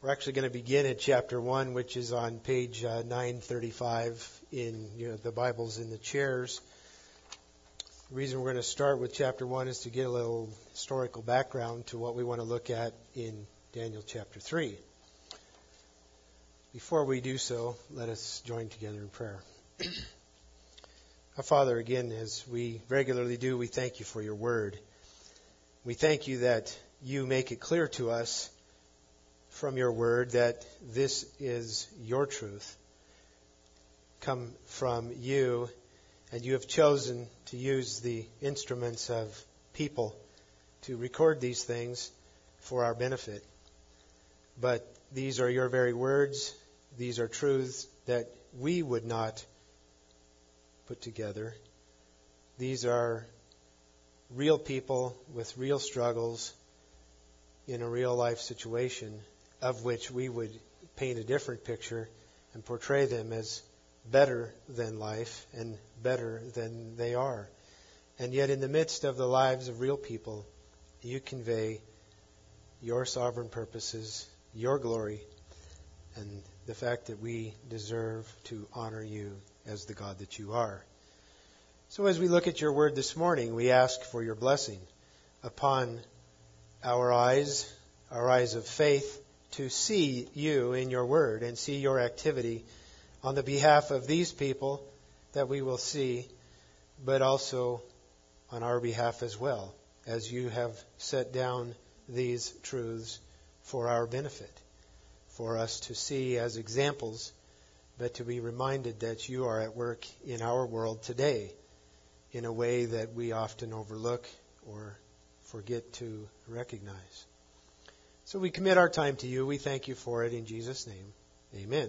We're actually going to begin at chapter 1, which is on page 935 in the Bibles in the chairs. The reason we're going to start with chapter 1 is to get a little historical background to what we want to look at in Daniel chapter 3. Before we do so, let us join together in prayer. Our Father, again, as we regularly do, we thank you for your word. We thank you that you make it clear to us from your word that this is your truth, come from you, and you have chosen to use the instruments of people to record these things for our benefit. But these are your very words. These are truths that we would not put together. These are real people with real struggles in a real life situation, of which we would paint a different picture and portray them as better than life and better than they are. And yet in the midst of the lives of real people, you convey your sovereign purposes, your glory, and the fact that we deserve to honor you as the God that you are. So as we look at your word this morning, we ask for your blessing upon our eyes of faith, to see you in your word and see your activity on the behalf of these people that we will see, but also on our behalf as well, as you have set down these truths for our benefit, for us to see as examples, but to be reminded that you are at work in our world today in a way that we often overlook or forget to recognize. So we commit our time to you. We thank you for it in Jesus' name. Amen.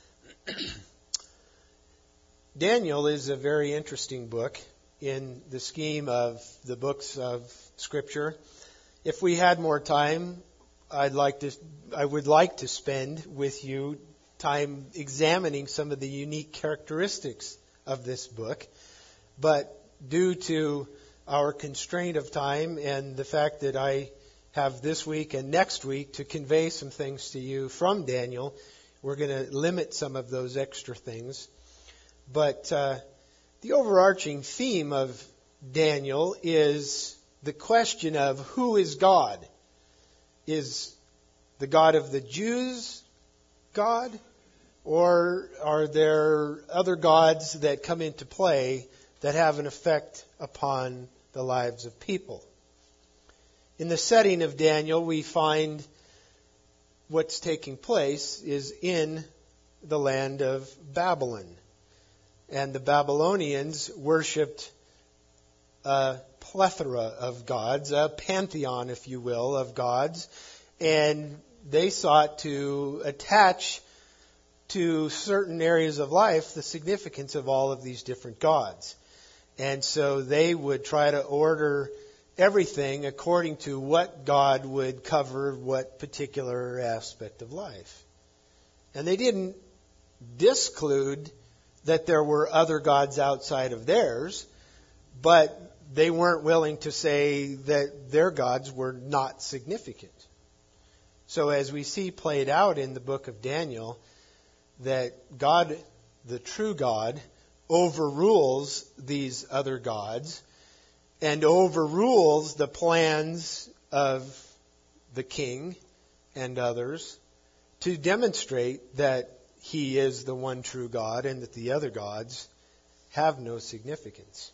Daniel is a very interesting book in the scheme of the books of Scripture. If we had more time, I would like to spend with you time examining some of the unique characteristics of this book. But due to our constraint of time and the fact that I have this week and next week to convey some things to you from Daniel, we're going to limit some of those extra things. But the overarching theme of Daniel is the question of who is God? Is the God of the Jews God? Or are there other gods that come into play that have an effect upon the lives of people? In the setting of Daniel, we find what's taking place is in the land of Babylon. And the Babylonians worshipped a plethora of gods, a pantheon, if you will, of gods. And they sought to attach to certain areas of life the significance of all of these different gods. And so they would try to order everything according to what God would cover what particular aspect of life. And they didn't disclude that there were other gods outside of theirs, but they weren't willing to say that their gods were not significant. So as we see played out in the book of Daniel, that God, the true God, overrules these other gods and overrules the plans of the king and others to demonstrate that he is the one true God and that the other gods have no significance.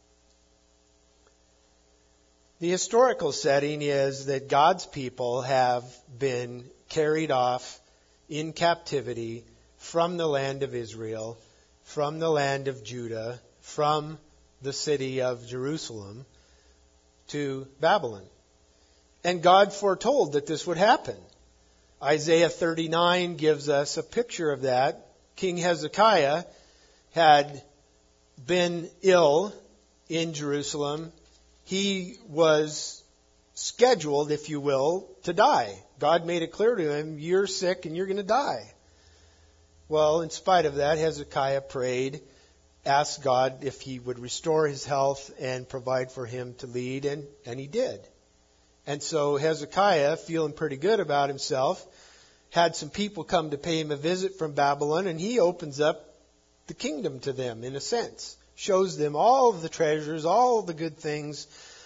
The historical setting is that God's people have been carried off in captivity from the land of Israel, from the land of Judah, from the city of Jerusalem to Babylon. And God foretold that this would happen. Isaiah 39 gives us a picture of that. King Hezekiah had been ill in Jerusalem. He was scheduled, if you will, to die. God made it clear to him, you're sick and you're going to die. Well, in spite of that, Hezekiah prayed, asked God if he would restore his health and provide for him to lead, and he did. And so Hezekiah, feeling pretty good about himself, had some people come to pay him a visit from Babylon, and he opens up the kingdom to them in a sense. Shows them all of the treasures, all of the good things.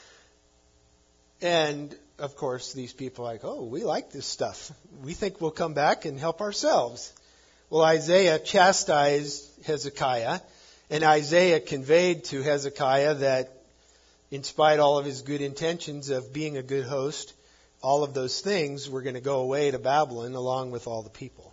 And, of course, these people are like, oh, we like this stuff. We think we'll come back and help ourselves. Well, Isaiah chastised Hezekiah, and Isaiah conveyed to Hezekiah that in spite of all of his good intentions of being a good host, all of those things were going to go away to Babylon along with all the people.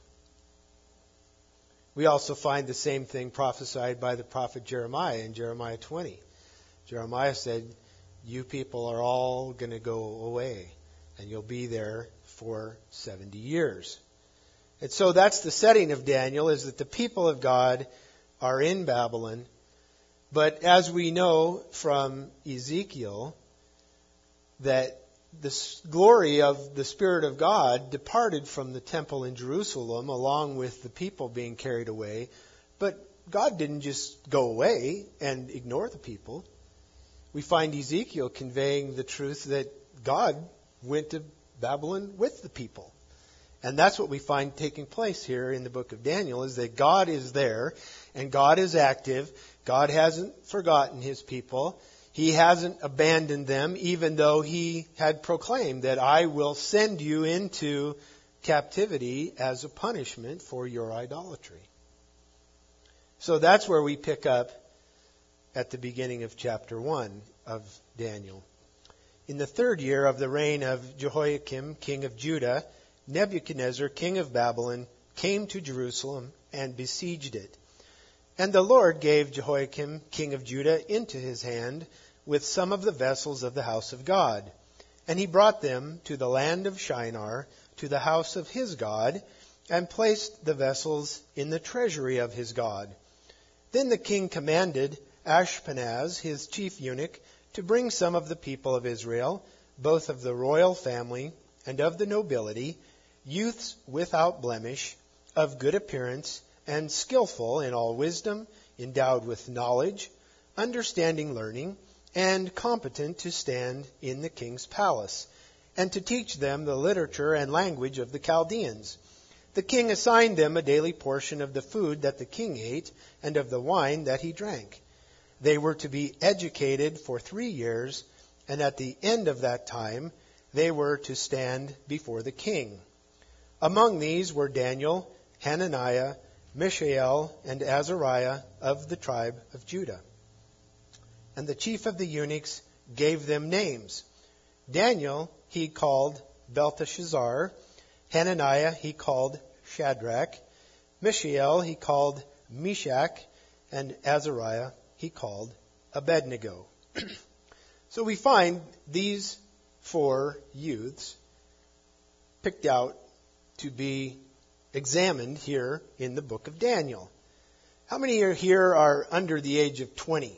We also find the same thing prophesied by the prophet Jeremiah in Jeremiah 20. Jeremiah said, you people are all going to go away, and you'll be there for 70 years. And so that's the setting of Daniel, is that the people of God are in Babylon. But as we know from Ezekiel, that the glory of the Spirit of God departed from the temple in Jerusalem along with the people being carried away. But God didn't just go away and ignore the people. We find Ezekiel conveying the truth that God went to Babylon with the people. And that's what we find taking place here in the book of Daniel, is that God is there and God is active. God hasn't forgotten his people. He hasn't abandoned them, even though he had proclaimed that I will send you into captivity as a punishment for your idolatry. So that's where we pick up at the beginning of chapter 1 of Daniel. In the 3rd year of the reign of Jehoiakim, king of Judah, Nebuchadnezzar, king of Babylon, came to Jerusalem and besieged it. And the Lord gave Jehoiakim, king of Judah, into his hand with some of the vessels of the house of God. And he brought them to the land of Shinar, to the house of his God, and placed the vessels in the treasury of his God. Then the king commanded Ashpenaz, his chief eunuch, to bring some of the people of Israel, both of the royal family and of the nobility, youths without blemish, of good appearance, and skillful in all wisdom, endowed with knowledge, understanding learning, and competent to stand in the king's palace, and to teach them the literature and language of the Chaldeans. The king assigned them a daily portion of the food that the king ate, and of the wine that he drank. They were to be educated for 3 years, and at the end of that time they were to stand before the king. Among these were Daniel, Hananiah, Mishael, and Azariah of the tribe of Judah. And the chief of the eunuchs gave them names. Daniel he called Belteshazzar, Hananiah he called Shadrach, Mishael he called Meshach, and Azariah he called Abednego. So we find these 4 youths picked out to be examined here in the book of Daniel. How many here are under the age of 20?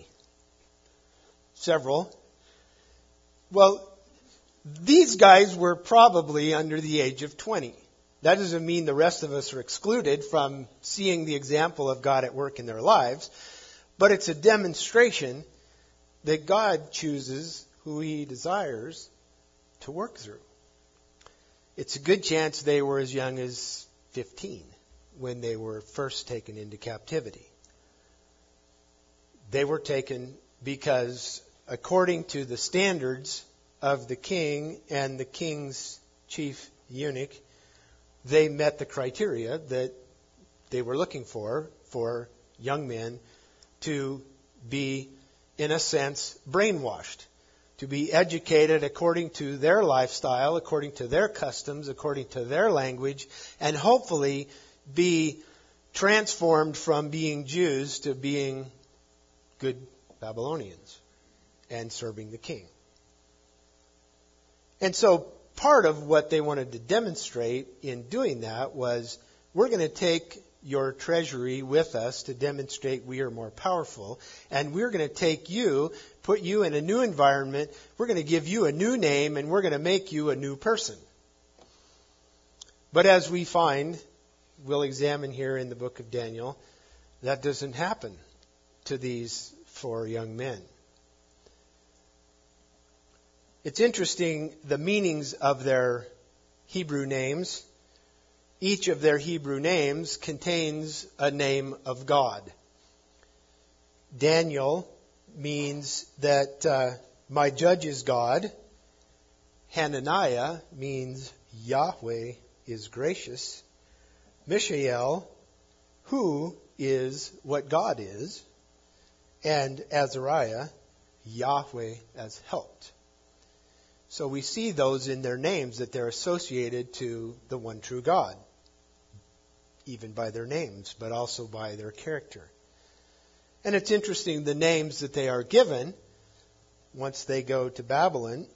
Several. Well, these guys were probably under the age of 20. That doesn't mean the rest of us are excluded from seeing the example of God at work in their lives, but it's a demonstration that God chooses who he desires to work through. It's a good chance they were as young as 15 when they were first taken into captivity. They were taken because, according to the standards of the king and the king's chief eunuch, they met the criteria that they were looking for young men to be, in a sense, brainwashed, to be educated according to their lifestyle, according to their customs, according to their language, and hopefully be transformed from being Jews to being good Babylonians and serving the king. And so part of what they wanted to demonstrate in doing that was, we're going to take your treasury with us to demonstrate we are more powerful, and we're going to take you, put you in a new environment, we're going to give you a new name, and we're going to make you a new person. But as we find, we'll examine here in the book of Daniel, that doesn't happen to these 4 young men. It's interesting, the meanings of their Hebrew names. each of their Hebrew names contains a name of God. Daniel means that my judge is God. Hananiah means Yahweh is gracious. Mishael, who is what God is. And Azariah, Yahweh has helped. So we see those in their names, that they're associated to the one true God, even by their names, but also by their character. And it's interesting, the names that they are given once they go to Babylon.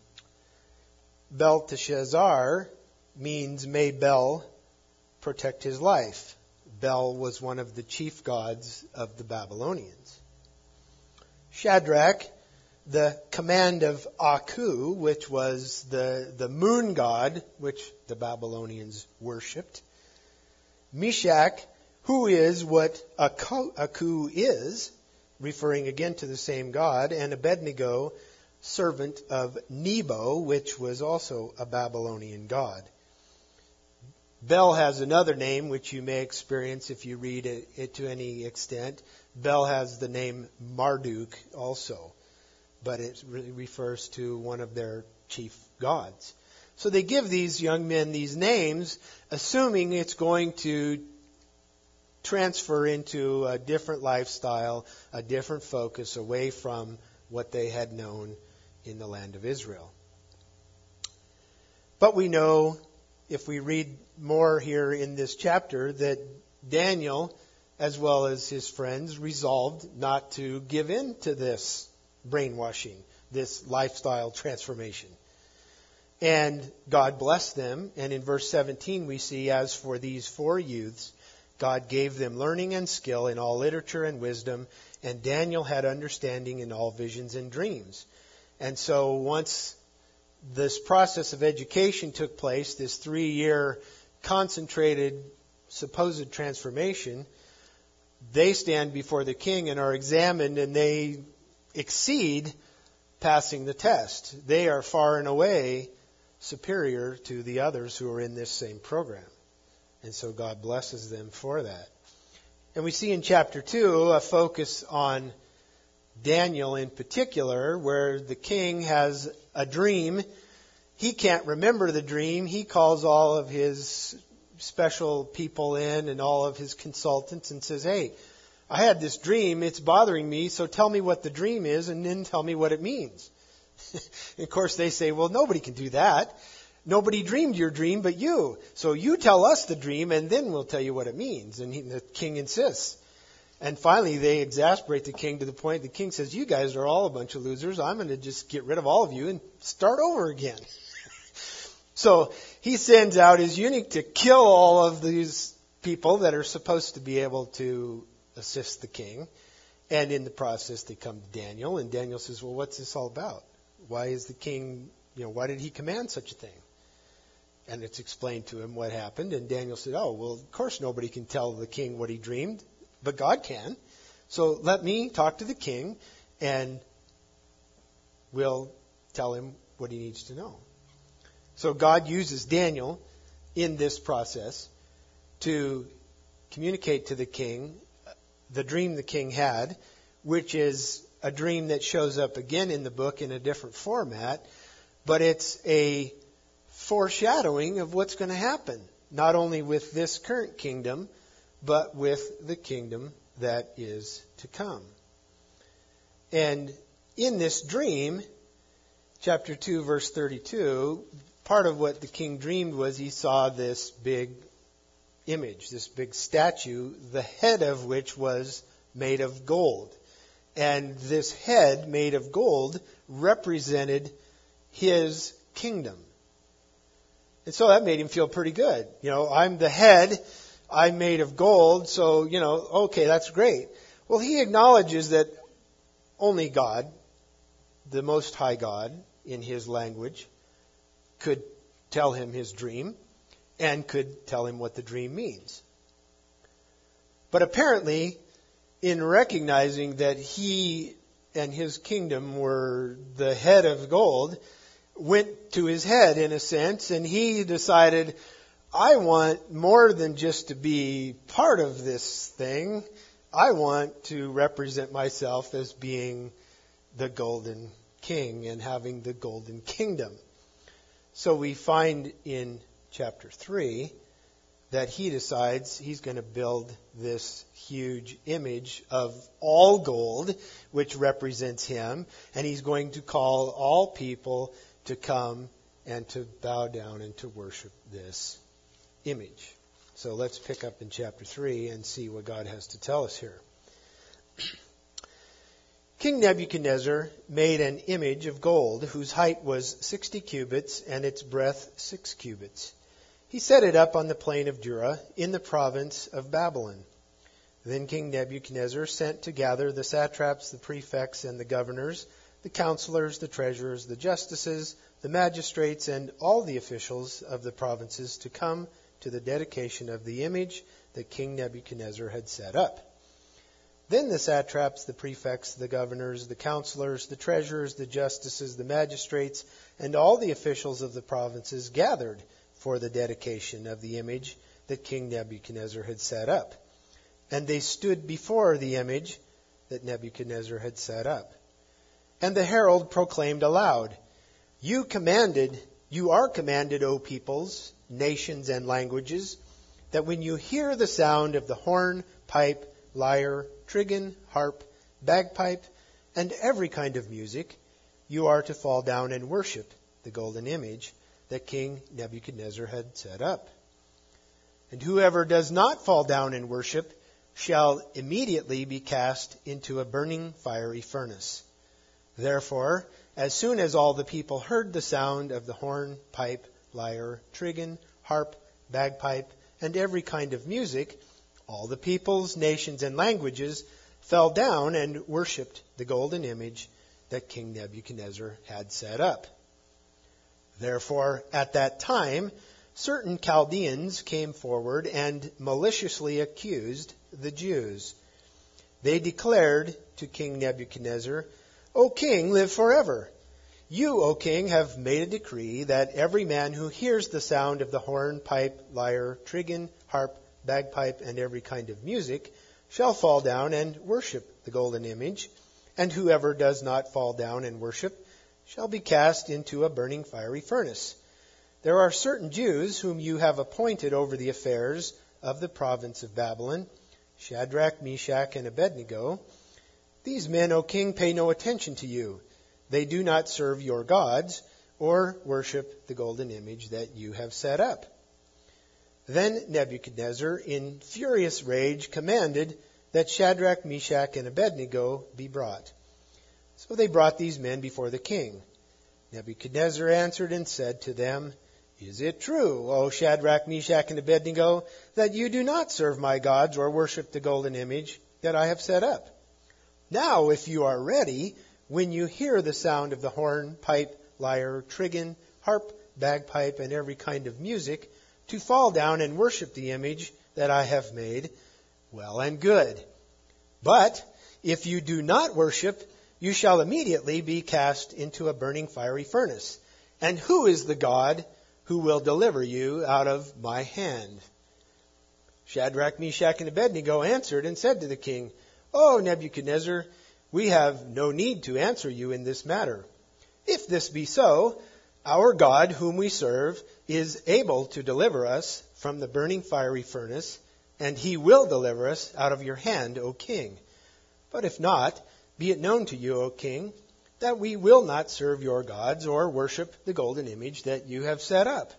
Belteshazzar means may Bel protect his life. Bel was one of the chief gods of the Babylonians. Shadrach, the command of Aku, which was the moon god, which the Babylonians worshipped. Meshach, who is what Aku is, referring again to the same God. And Abednego, servant of Nebo, which was also a Babylonian god. Bel has another name which you may experience if you read it to any extent. Bel has the name Marduk also, but it really refers to one of their chief gods. So they give these young men these names, assuming it's going to transfer into a different lifestyle, a different focus away from what they had known in the land of Israel. But we know, if we read more here in this chapter, that Daniel, as well as his friends, resolved not to give in to this brainwashing, this lifestyle transformation. And God blessed them. And in verse 17 we see, as for these 4 youths, God gave them learning and skill in all literature and wisdom, and Daniel had understanding in all visions and dreams. And so once this process of education took place, this 3-year concentrated supposed transformation, they stand before the king and are examined, and they exceed passing the test. They are far and away superior to the others who are in this same program. And so God blesses them for that. And we see in chapter 2 a focus on Daniel in particular, where the king has a dream. He can't remember the dream. He calls all of his special people in and all of his consultants and says, hey, I had this dream. It's bothering me. So tell me what the dream is and then tell me what it means. Of course, they say, well, nobody can do that. Nobody dreamed your dream but you. So you tell us the dream and then we'll tell you what it means. And the king insists. And finally, they exasperate the king to the point the king says, you guys are all a bunch of losers. I'm going to just get rid of all of you and start over again. So he sends out his eunuch to kill all of these people that are supposed to be able to assist the king. And in the process, they come to Daniel. And Daniel says, well, what's this all about? Why is the king, why did he command such a thing? And it's explained to him what happened. And Daniel said, oh, well, of course nobody can tell the king what he dreamed, but God can. So let me talk to the king and we'll tell him what he needs to know. So God uses Daniel in this process to communicate to the king the dream the king had, which is a dream that shows up again in the book in a different format, but it's a foreshadowing of what's going to happen, not only with this current kingdom, but with the kingdom that is to come. And in this dream, chapter 2, verse 32, part of what the king dreamed was he saw this big image, this big statue, the head of which was made of gold. And this head made of gold represented his kingdom. And so that made him feel pretty good. I'm the head, I'm made of gold, so, okay, that's great. Well, he acknowledges that only God, the Most High God, in his language, could tell him his dream and could tell him what the dream means. But apparently, in recognizing that he and his kingdom were the head of gold, went to his head in a sense, and he decided, I want more than just to be part of this thing. I want to represent myself as being the golden king and having the golden kingdom. So we find in chapter 3 that he decides he's going to build this huge image of all gold, which represents him, and he's going to call all people to come and to bow down and to worship this image. So let's pick up in chapter 3 and see what God has to tell us here. King Nebuchadnezzar made an image of gold whose height was 60 cubits and its breadth 6 cubits. He set it up on the plain of Dura in the province of Babylon. Then King Nebuchadnezzar sent to gather the satraps, the prefects, and the governors, the counselors, the treasurers, the justices, the magistrates, and all the officials of the provinces to come to the dedication of the image that King Nebuchadnezzar had set up. Then the satraps, the prefects, the governors, the counselors, the treasurers, the justices, the magistrates, and all the officials of the provinces gathered for the dedication of the image that King Nebuchadnezzar had set up. And they stood before the image that Nebuchadnezzar had set up. And the herald proclaimed aloud, You are commanded, O peoples, nations, and languages, that when you hear the sound of the horn, pipe, lyre, trigon, harp, bagpipe, and every kind of music, you are to fall down and worship the golden image that King Nebuchadnezzar had set up. And whoever does not fall down and worship shall immediately be cast into a burning fiery furnace. Therefore, as soon as all the people heard the sound of the horn, pipe, lyre, trigon, harp, bagpipe, and every kind of music, all the peoples, nations, and languages fell down and worshipped the golden image that King Nebuchadnezzar had set up. Therefore, at that time, certain Chaldeans came forward and maliciously accused the Jews. They declared to King Nebuchadnezzar, O king, live forever. You, O king, have made a decree that every man who hears the sound of the horn, pipe, lyre, trigon, harp, bagpipe, and every kind of music shall fall down and worship the golden image, and whoever does not fall down and worship shall be cast into a burning fiery furnace. There are certain Jews whom you have appointed over the affairs of the province of Babylon, Shadrach, Meshach, and Abednego. These men, O king, pay no attention to you. They do not serve your gods or worship the golden image that you have set up. Then Nebuchadnezzar, in furious rage, commanded that Shadrach, Meshach, and Abednego be brought. So they brought these men before the king. Nebuchadnezzar answered and said to them, Is it true, O Shadrach, Meshach, and Abednego, that you do not serve my gods or worship the golden image that I have set up? Now, if you are ready, when you hear the sound of the horn, pipe, lyre, trigon, harp, bagpipe, and every kind of music, to fall down and worship the image that I have made, well and good. But if you do not worship, you shall immediately be cast into a burning fiery furnace. And who is the God who will deliver you out of my hand? Shadrach, Meshach, and Abednego answered and said to the king, O Nebuchadnezzar, we have no need to answer you in this matter. If this be so, our God, whom we serve, is able to deliver us from the burning fiery furnace, and he will deliver us out of your hand, O king. But if not, be it known to you, O king, that we will not serve your gods or worship the golden image that you have set up.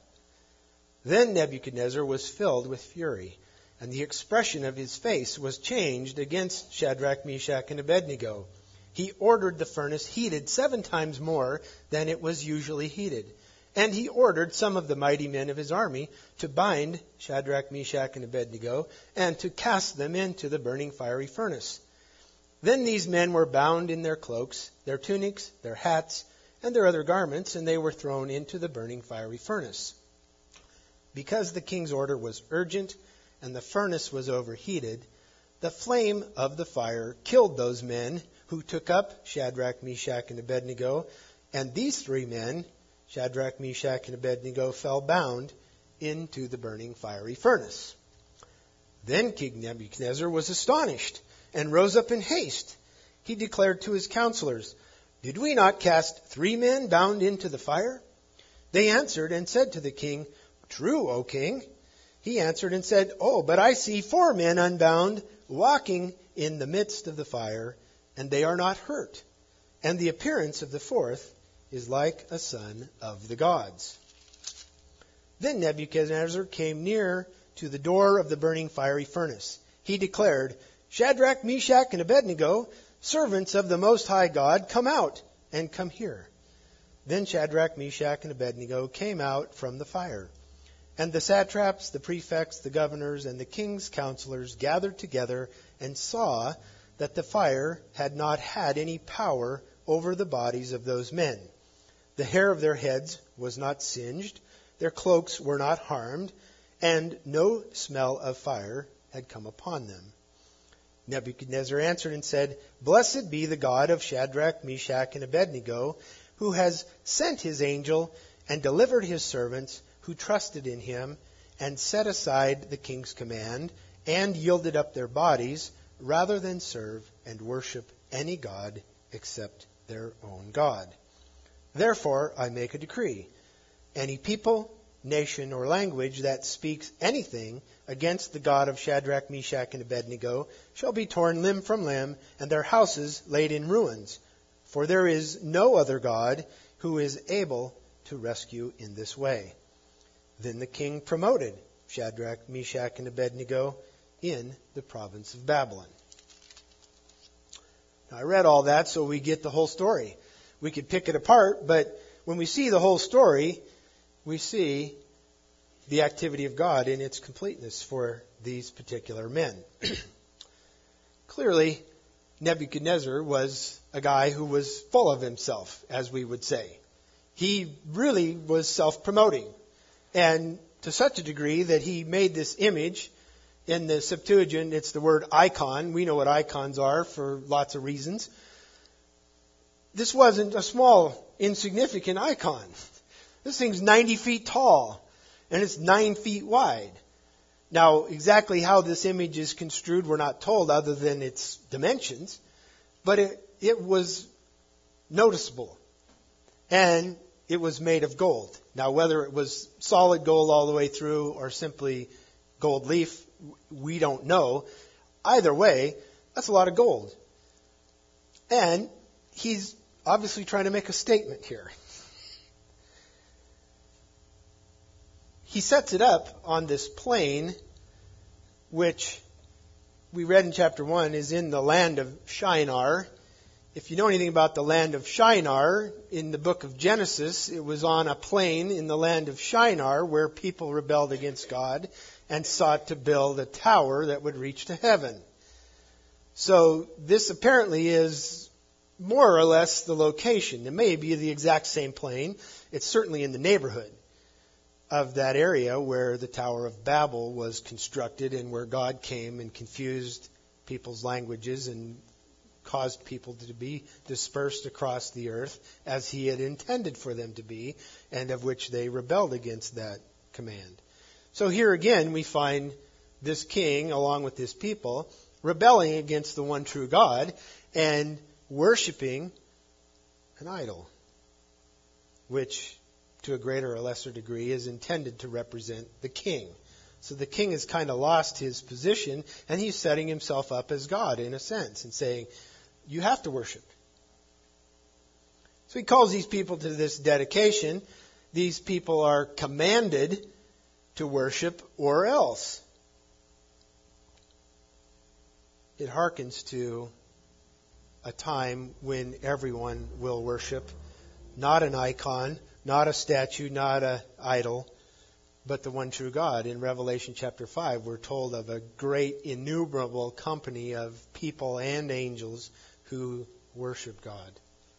Then Nebuchadnezzar was filled with fury, and the expression of his face was changed against Shadrach, Meshach, and Abednego. He ordered the furnace heated 7 times more than it was usually heated. And he ordered some of the mighty men of his army to bind Shadrach, Meshach, and Abednego, and to cast them into the burning fiery furnace. Then these men were bound in their cloaks, their tunics, their hats, and their other garments, and they were thrown into the burning fiery furnace. Because the king's order was urgent, and the furnace was overheated, the flame of the fire killed those men who took up Shadrach, Meshach, and Abednego, and these 3 men, Shadrach, Meshach, and Abednego, fell bound into the burning fiery furnace. Then King Nebuchadnezzar was astonished and rose up in haste. He declared to his counselors, "Did we not cast 3 men bound into the fire?" They answered and said to the king, "True, O king." He answered and said, "Oh, but I see 4 men unbound, walking in the midst of the fire, and they are not hurt. And the appearance of the 4th is like a son of the gods." Then Nebuchadnezzar came near to the door of the burning fiery furnace. He declared, "Shadrach, Meshach, and Abednego, servants of the Most High God, come out and come here." Then Shadrach, Meshach, and Abednego came out from the fire. And the satraps, the prefects, the governors, and the king's counselors gathered together and saw that the fire had not had any power over the bodies of those men. The hair of their heads was not singed, their cloaks were not harmed, and no smell of fire had come upon them. Nebuchadnezzar answered and said, "Blessed be the God of Shadrach, Meshach, and Abednego, who has sent his angel and delivered his servants who trusted in him and set aside the king's command and yielded up their bodies rather than serve and worship any god except their own God. Therefore, I make a decree. Any people, nation, or language that speaks anything against the God of Shadrach, Meshach, and Abednego shall be torn limb from limb, and their houses laid in ruins. For there is no other God who is able to rescue in this way." Then the king promoted Shadrach, Meshach, and Abednego in the province of Babylon. Now, I read all that so we get the whole story. We could pick it apart, but when we see the whole story, we see the activity of God in its completeness for these particular men. Clearly, Nebuchadnezzar was a guy who was full of himself, as we would say. He really was self-promoting. And to such a degree that he made this image. In the Septuagint, it's the word icon. We know what icons are for lots of reasons. This wasn't a small, insignificant icon. This thing's 90 feet tall, and it's 9 feet wide. Now, exactly how this image is construed, we're not told other than its dimensions, but it was noticeable. And it was made of gold. Now, whether it was solid gold all the way through or simply gold leaf, we don't know. Either way, that's a lot of gold. And he's obviously trying to make a statement here. He sets it up on this plain, which we read in chapter 1 is in the land of Shinar. If you know anything about the land of Shinar, in the book of Genesis, it was on a plain in the land of Shinar where people rebelled against God and sought to build a tower that would reach to heaven. So this apparently is more or less the location. It may be the exact same plain. It's certainly in the neighborhood of that area where the Tower of Babel was constructed and where God came and confused people's languages and caused people to be dispersed across the earth as he had intended for them to be, and of which they rebelled against that command. So here again we find this king, along with his people, rebelling against the one true God and worshiping an idol, which to a greater or lesser degree is intended to represent the king. So the king has kind of lost his position, and he's setting himself up as God in a sense and saying, you have to worship. So he calls these people to this dedication. These people are commanded to worship or else. It harkens to a time when everyone will worship, not an icon, not a statue, not an idol, but the one true God. In Revelation chapter 5, we're told of a great innumerable company of people and angels who worship God.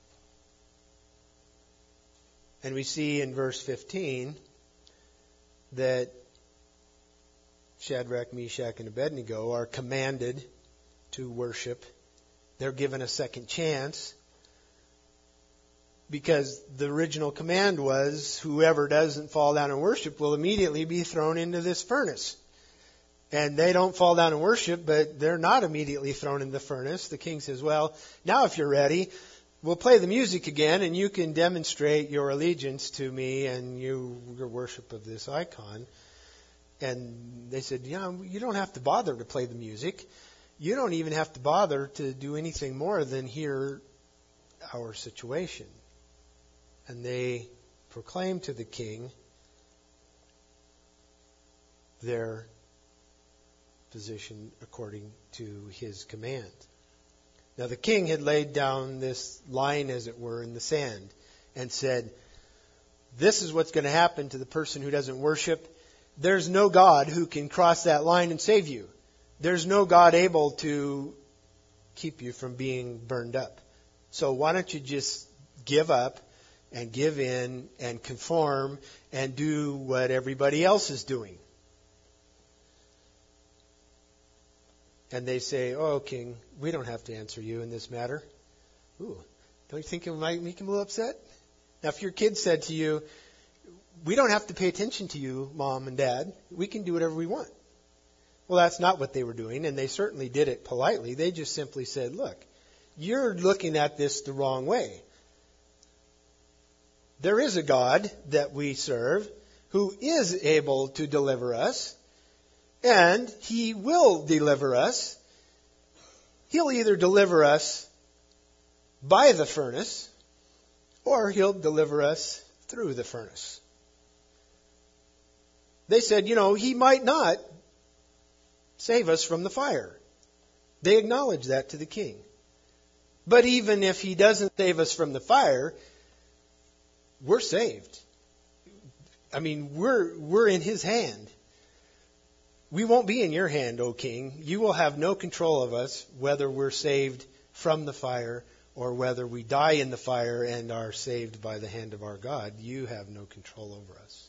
And we see in verse 15 that Shadrach, Meshach, and Abednego are commanded to worship. They're given a second chance. because the original command was whoever doesn't fall down and worship will immediately be thrown into this furnace. And they don't fall down and worship, but they're not immediately thrown in the furnace. The king says, well, now if you're ready, we'll play the music again and you can demonstrate your allegiance to me and your worship of this icon. And they said, you don't have to bother to play the music. You don't even have to bother to do anything more than hear our situation. And they proclaimed to the king their position according to his command. Now the king had laid down this line, as it were, in the sand and said, this is what's going to happen to the person who doesn't worship. There's no God who can cross that line and save you. There's no God able to keep you from being burned up. So why don't you just give up and give in and conform and do what everybody else is doing? And they say, oh, king, we don't have to answer you in this matter. Ooh, don't you think it might make him a little upset? Now, if your kid said to you, we don't have to pay attention to you, mom and dad. We can do whatever we want. Well, that's not what they were doing, and they certainly did it politely. They just simply said, look, you're looking at this the wrong way. There is a God that we serve who is able to deliver us, and He will deliver us. He'll either deliver us by the furnace, or He'll deliver us through the furnace. They said, He might not save us from the fire. They acknowledged that to the king. But even if He doesn't save us from the fire, we're saved. I mean, we're in His hand. We won't be in your hand, O king. You will have no control of us, whether we're saved from the fire or whether we die in the fire and are saved by the hand of our God. You have no control over us.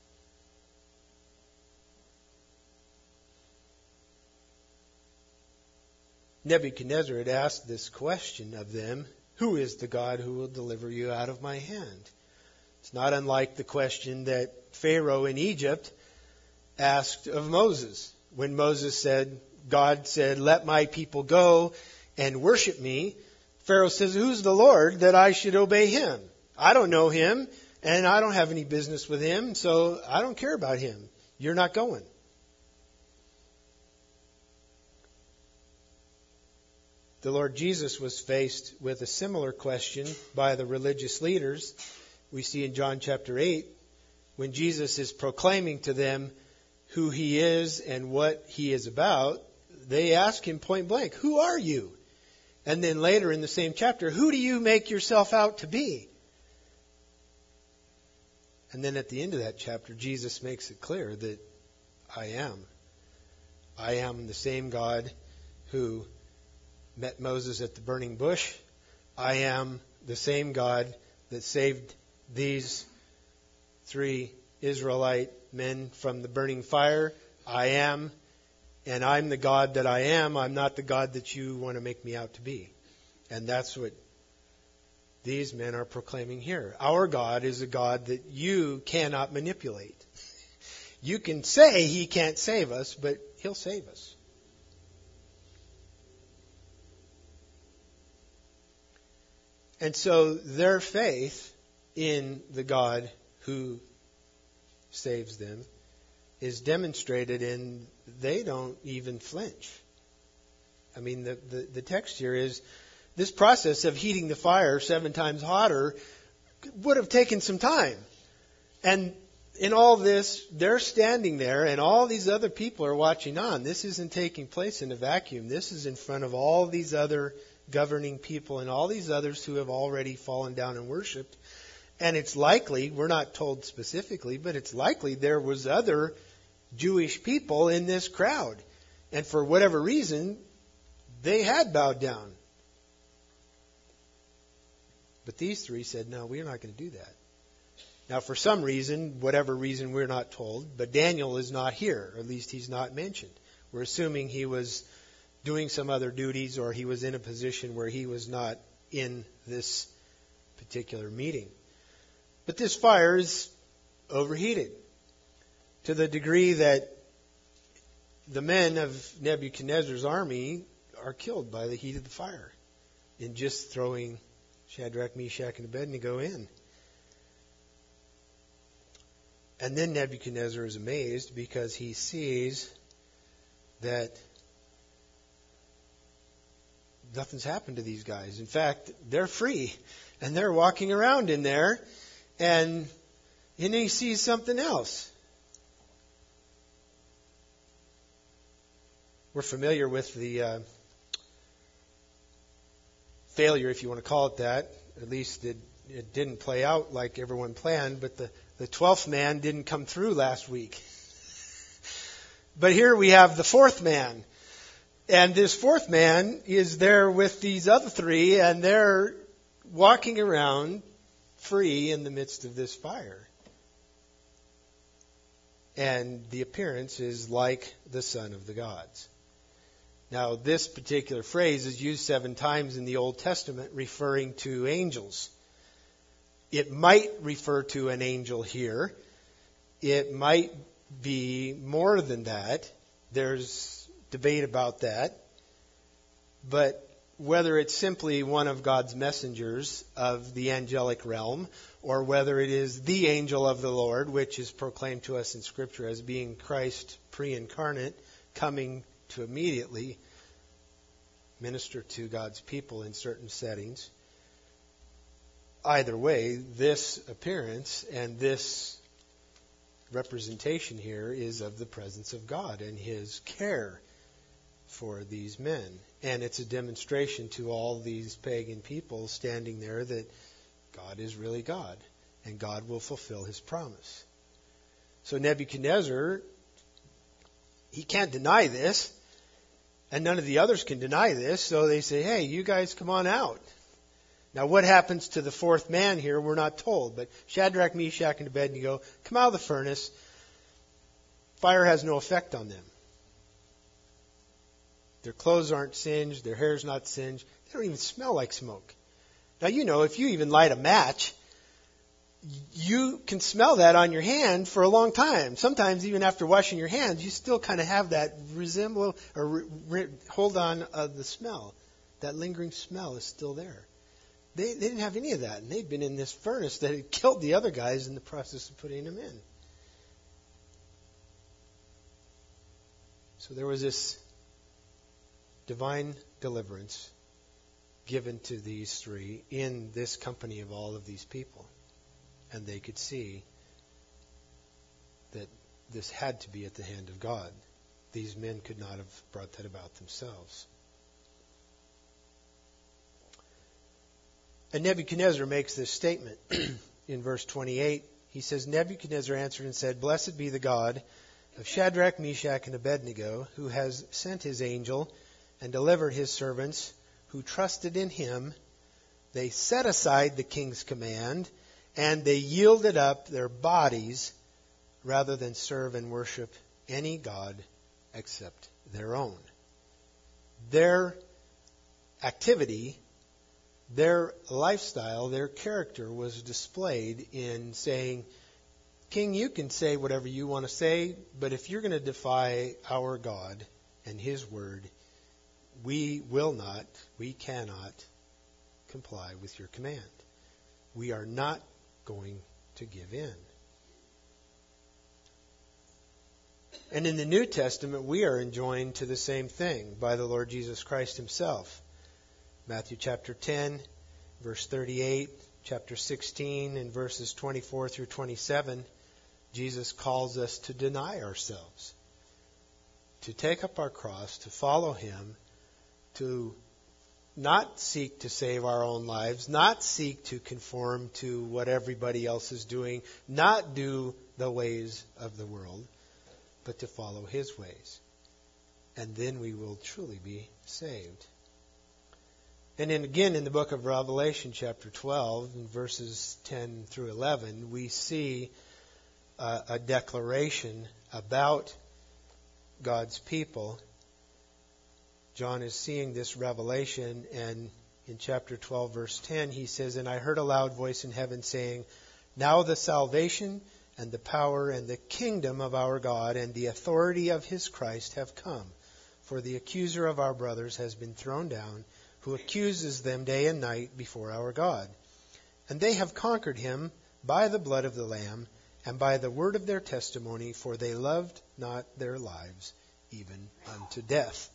Nebuchadnezzar had asked this question of them, who is the God who will deliver you out of my hand? It's not unlike the question that Pharaoh in Egypt asked of Moses. When Moses said, God said, let my people go and worship me, Pharaoh says, who's the Lord that I should obey him? I don't know him, and I don't have any business with him, so I don't care about him. You're not going. The Lord Jesus was faced with a similar question by the religious leaders. We see in John chapter 8, when Jesus is proclaiming to them who He is and what He is about, they ask Him point blank, who are you? And then later in the same chapter, who do you make yourself out to be? And then at the end of that chapter, Jesus makes it clear that I am. I am the same God who met Moses at the burning bush. I am the same God that saved these 3 Israelite men from the burning fire. I am, and I'm the God that I am. I'm not the God that you want to make me out to be. And that's what these men are proclaiming here. Our God is a God that you cannot manipulate. You can say He can't save us, but He'll save us. And so their faith in the God who saves them is demonstrated in they don't even flinch. I mean, the text here is this process of heating the fire 7 times hotter would have taken some time. And in all this, they're standing there and all these other people are watching on. This isn't taking place in a vacuum. This is in front of all these other governing people and all these others who have already fallen down and worshipped. And it's likely, we're not told specifically, but it's likely there was other Jewish people in this crowd. And for whatever reason, they had bowed down. But these 3 said, no, we're not going to do that. Now, for some reason, whatever reason we're not told, but Daniel is not here, or at least he's not mentioned. We're assuming he was doing some other duties or he was in a position where he was not in this particular meeting. But this fire is overheated to the degree that the men of Nebuchadnezzar's army are killed by the heat of the fire in just throwing Shadrach, Meshach, and Abednego in. And then Nebuchadnezzar is amazed because he sees that nothing's happened to these guys. In fact, they're free and they're walking around in there, and then he sees something else. We're familiar with the failure, if you want to call it that. At least it didn't play out like everyone planned, but the 12th man didn't come through last week. But here we have the 4th man. And this 4th man is there with these other 3, and they're walking around free in the midst of this fire. And the appearance is like the son of the gods. Now, this particular phrase is used 7 times in the Old Testament referring to angels. It might refer to an angel here. It might be more than that. There's debate about that. But whether it's simply one of God's messengers of the angelic realm, or whether it is the angel of the Lord, which is proclaimed to us in Scripture as being Christ pre-incarnate, coming to immediately minister to God's people in certain settings. Either way, this appearance and this representation here is of the presence of God and His care for these men. And it's a demonstration to all these pagan people standing there that God is really God and God will fulfill His promise. So Nebuchadnezzar, he can't deny this, and none of the others can deny this, so they say, hey, you guys come on out. Now, what happens to the 4th man here, we're not told. But Shadrach, Meshach, and Abednego come out of the furnace. Fire has no effect on them. Their clothes aren't singed. Their hair's not singed. They don't even smell like smoke. Now, you know, if you even light a match, you can smell that on your hand for a long time. Sometimes, even after washing your hands, you still kind of have that hold on of the smell. That lingering smell is still there. They didn't have any of that, and they'd been in this furnace that had killed the other guys in the process of putting them in. So there was this divine deliverance given to these 3 in this company of all of these people. And they could see that this had to be at the hand of God. These men could not have brought that about themselves. And Nebuchadnezzar makes this statement in verse 28. He says, Nebuchadnezzar answered and said, Blessed be the God of Shadrach, Meshach, and Abednego, who has sent his angel and delivered his servants who trusted in him. They set aside the king's command, and they yielded up their bodies rather than serve and worship any god except their own. Their activity, their lifestyle, their character was displayed in saying, King, you can say whatever you want to say, but if you're going to defy our God and His word, we cannot comply with your command. We are not going to give in. And in the New Testament, we are enjoined to the same thing by the Lord Jesus Christ Himself. Matthew chapter 10, verse 38, chapter 16, and verses 24 through 27, Jesus calls us to deny ourselves, to take up our cross, to follow Him, to not seek to save our own lives, not seek to conform to what everybody else is doing, not do the ways of the world, but to follow His ways. And then we will truly be saved. And then again in the book of Revelation, chapter 12, in verses 10 through 11, we see a declaration about God's people. John is seeing this revelation, and in chapter 12, verse 10, he says, "And I heard a loud voice in heaven saying, 'Now the salvation and the power and the kingdom of our God and the authority of his Christ have come. For the accuser of our brothers has been thrown down, who accuses them day and night before our God. And they have conquered him by the blood of the Lamb and by the word of their testimony, for they loved not their lives even unto death.'"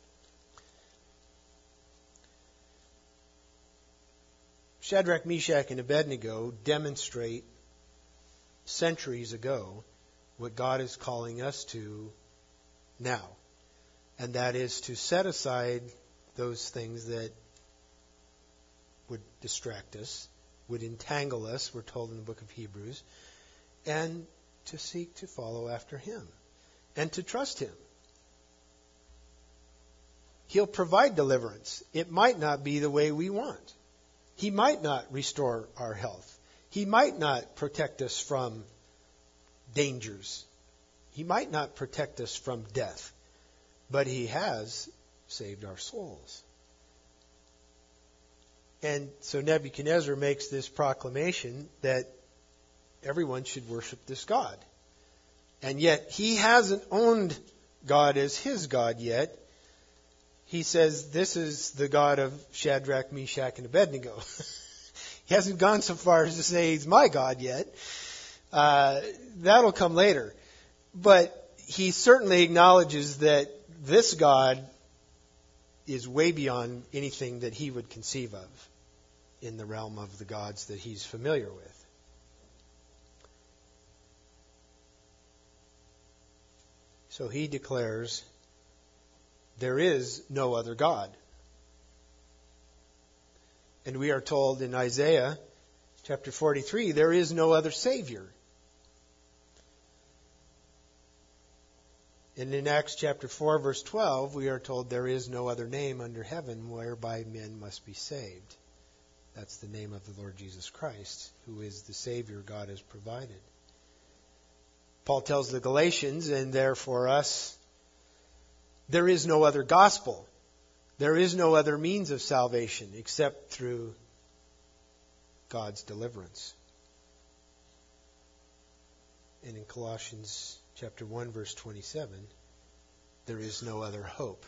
Shadrach, Meshach, and Abednego demonstrate centuries ago what God is calling us to now. And that is to set aside those things that would distract us, would entangle us, we're told in the book of Hebrews, and to seek to follow after him and to trust him. He'll provide deliverance. It might not be the way we want. He might not restore our health. He might not protect us from dangers. He might not protect us from death. But he has saved our souls. And so Nebuchadnezzar makes this proclamation that everyone should worship this God. And yet he hasn't owned God as his God yet. He says, "This is the God of Shadrach, Meshach, and Abednego." He hasn't gone so far as to say he's my God yet. That'll come later. But he certainly acknowledges that this God is way beyond anything that he would conceive of in the realm of the gods that he's familiar with. So he declares, there is no other God. And we are told in Isaiah chapter 43, there is no other Savior. And in Acts chapter 4, verse 12, we are told there is no other name under heaven whereby men must be saved. That's the name of the Lord Jesus Christ, who is the Savior God has provided. Paul tells the Galatians, and therefore us, there is no other gospel. There is no other means of salvation except through God's deliverance. And in Colossians chapter 1, verse 27, there is no other hope.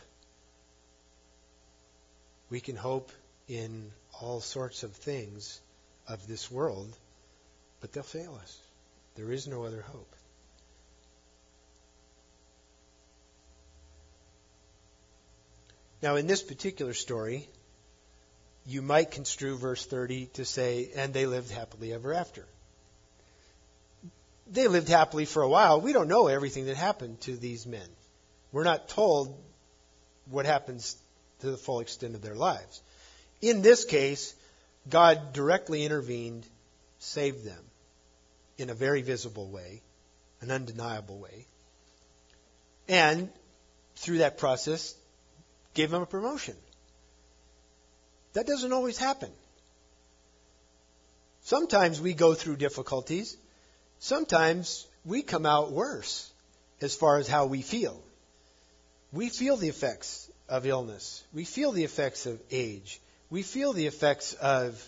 We can hope in all sorts of things of this world, but they'll fail us. There is no other hope. Now, in this particular story, you might construe verse 30 to say, "And they lived happily ever after." They lived happily for a while. We don't know everything that happened to these men. We're not told what happens to the full extent of their lives. In this case, God directly intervened, saved them in a very visible way, an undeniable way. And through that process, gave them a promotion. That doesn't always happen. Sometimes we go through difficulties. Sometimes we come out worse as far as how we feel. We feel the effects of illness. We feel the effects of age. We feel the effects of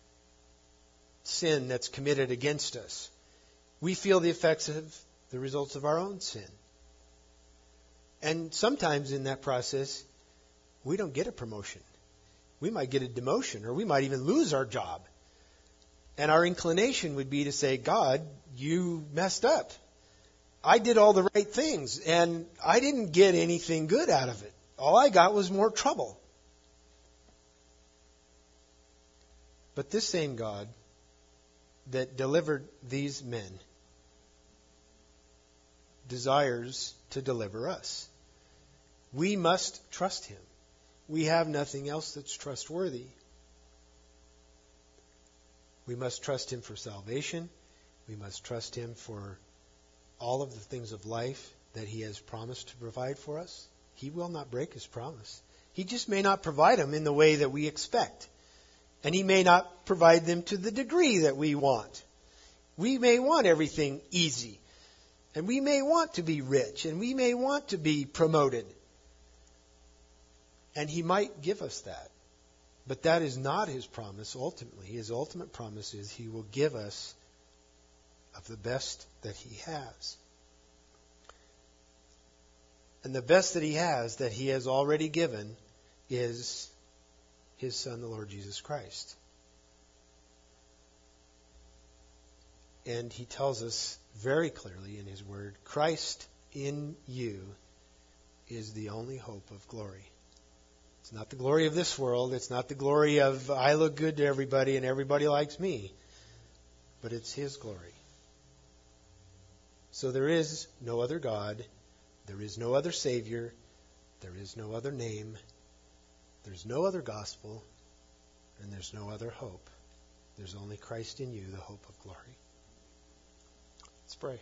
sin that's committed against us. We feel the effects of the results of our own sin. And sometimes in that process, we don't get a promotion. We might get a demotion, or we might even lose our job. And our inclination would be to say, "God, you messed up. I did all the right things, and I didn't get anything good out of it. All I got was more trouble." But this same God that delivered these men desires to deliver us. We must trust him. We have nothing else that's trustworthy. We must trust him for salvation. We must trust him for all of the things of life that he has promised to provide for us. He will not break his promise. He just may not provide them in the way that we expect. And he may not provide them to the degree that we want. We may want everything easy. And we may want to be rich. And we may want to be promoted. And he might give us that. But that is not His promise ultimately. His ultimate promise is He will give us of the best that He has. And the best that He has already given, is His Son, the Lord Jesus Christ. And He tells us very clearly in His Word, Christ in you is the only hope of glory. It's not the glory of this world. It's not the glory of I look good to everybody and everybody likes me. But it's His glory. So there is no other God. There is no other Savior. There is no other name. There's no other gospel. And there's no other hope. There's only Christ in you, the hope of glory. Let's pray.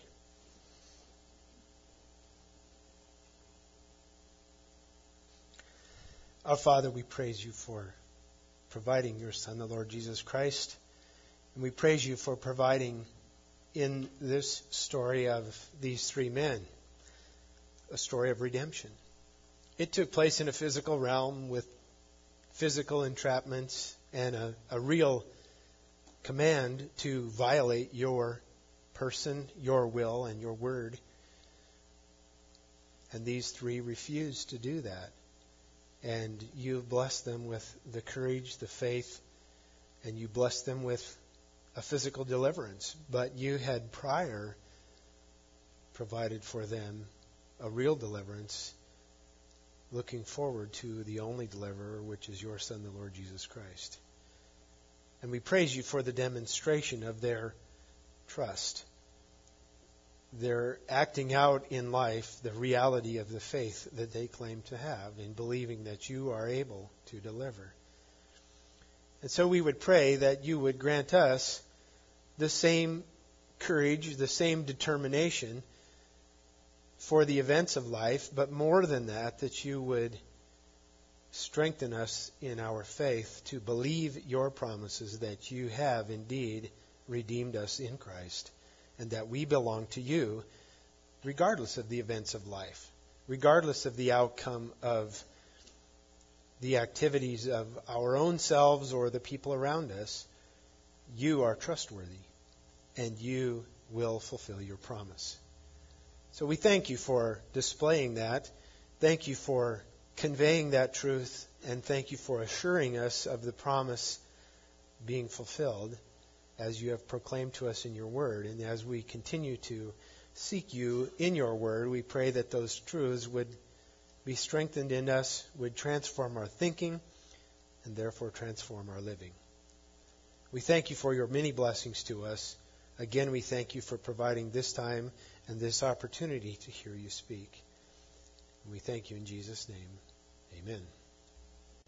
Our Father, we praise You for providing Your Son, the Lord Jesus Christ. And we praise You for providing in this story of these three men a story of redemption. It took place in a physical realm with physical entrapments and a real command to violate Your person, Your will, and Your word. And these three refused to do that. And You've blessed them with the courage, the faith, and You blessed them with a physical deliverance. But You had prior provided for them a real deliverance, looking forward to the only deliverer, which is Your Son, the Lord Jesus Christ. And we praise You for the demonstration of their trust. They're acting out in life the reality of the faith that they claim to have in believing that You are able to deliver. And so we would pray that You would grant us the same courage, the same determination for the events of life, but more than that, that You would strengthen us in our faith to believe Your promises that You have indeed redeemed us in Christ, and that we belong to You regardless of the events of life, regardless of the outcome of the activities of our own selves or the people around us. You are trustworthy, and You will fulfill Your promise. So we thank You for displaying that. Thank You for conveying that truth, and thank You for assuring us of the promise being fulfilled as You have proclaimed to us in Your word. And as we continue to seek You in Your word, we pray that those truths would be strengthened in us, would transform our thinking, and therefore transform our living. We thank You for Your many blessings to us. Again, we thank You for providing this time and this opportunity to hear You speak. And we thank You in Jesus' name. Amen.